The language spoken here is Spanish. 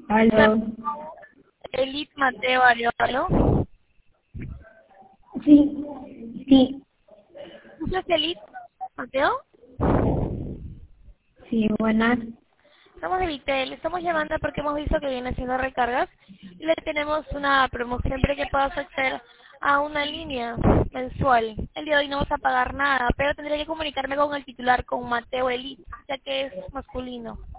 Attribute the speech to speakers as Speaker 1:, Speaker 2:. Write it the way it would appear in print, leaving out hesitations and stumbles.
Speaker 1: Aló.
Speaker 2: Elite Mateo Arevalo.
Speaker 1: Sí, sí,
Speaker 2: ¿Usted es Elite Mateo?
Speaker 1: sí, buenas.
Speaker 2: Somos de Vitel, estamos llamando porque hemos visto que viene haciendo recargas y le tenemos una promoción siempre que puedas acceder a una línea mensual. El día de hoy no vas a pagar nada, pero tendré que comunicarme con el titular, con Mateo Elite, ya que es masculino.